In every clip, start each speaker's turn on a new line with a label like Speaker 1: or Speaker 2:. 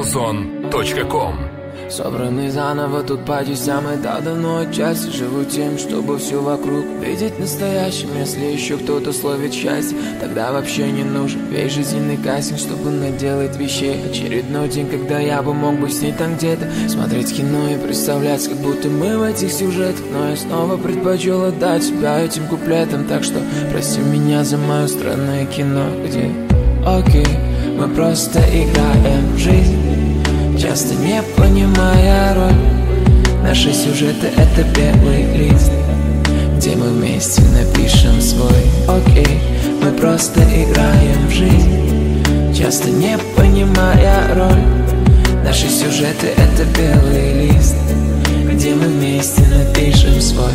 Speaker 1: Salson.com.
Speaker 2: Собраны заново тут по частям, и да, давно отчасти живу тем, чтобы все вокруг видеть настоящим. Если еще кто-то словит счастье, тогда вообще не нужен весь жизненный кастинг, чтобы наделать вещей. Очередной день, когда я бы мог бы снять там где-то, смотреть кино и представлять, как будто мы в этих сюжетах. Но я снова предпочел отдать себя этим куплетам, так что прости меня за мое странное кино, где окей, мы просто играем в жизнь, часто не понимая роль. Наши сюжеты — это белый лист, где мы вместе напишем свой. Окей, мы просто играем в жизнь, часто не понимая роль. Наши сюжеты — это белый лист, где мы вместе напишем свой.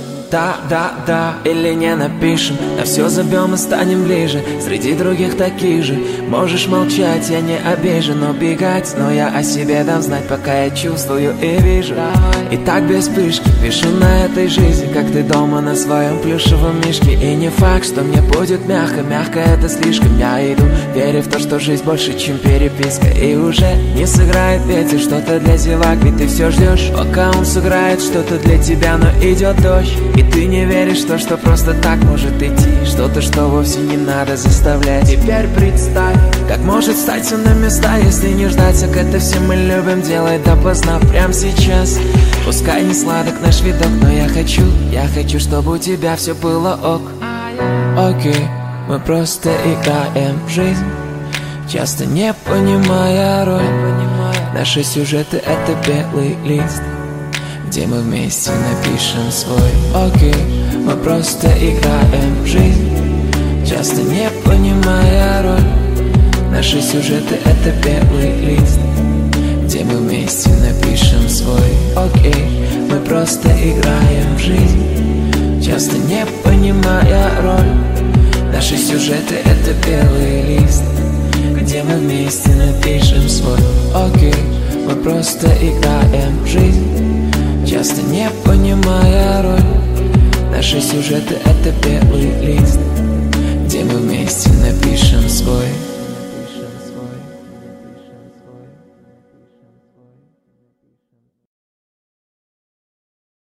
Speaker 2: Да, или не напишем, на все забьем и станем ближе. Среди других таких же. Можешь молчать, я не обижен, но бегать, но я о себе дам знать, пока я чувствую и вижу. И так без пышки пишу на этой жизни, как ты дома на своем плюшевом мишке. И не факт, что мне будет мягко, мягко это слишком. Я иду, веря в то, что жизнь больше, чем переписка. И уже не сыграет ветер что-то для зевак, ведь ты все ждешь, пока он сыграет что-то для тебя. Но идет дождь, и ты не веришь в то, что просто так может идти, что-то, что вовсе не надо заставлять. Теперь представь, как может стать все на места, если не ждать, как это все мы любим делать допоздна. Прямо сейчас, пускай не сладок наш видок, но я хочу, чтобы у тебя все было ок. Окей, мы просто играем в жизнь, часто не понимая роль. Наши сюжеты — это белый лист, где мы вместе напишем свой. Окей, мы просто играем в жизнь, часто не понимая роль. Наши сюжеты — это белый лист, где мы вместе напишем свой. Окей, мы просто играем в жизнь, часто не понимая роль. Наши сюжеты — это белый лист, где мы вместе напишем свой. Окей, мы просто играем в жизнь, часто не понимая роль. Наши сюжеты — это белый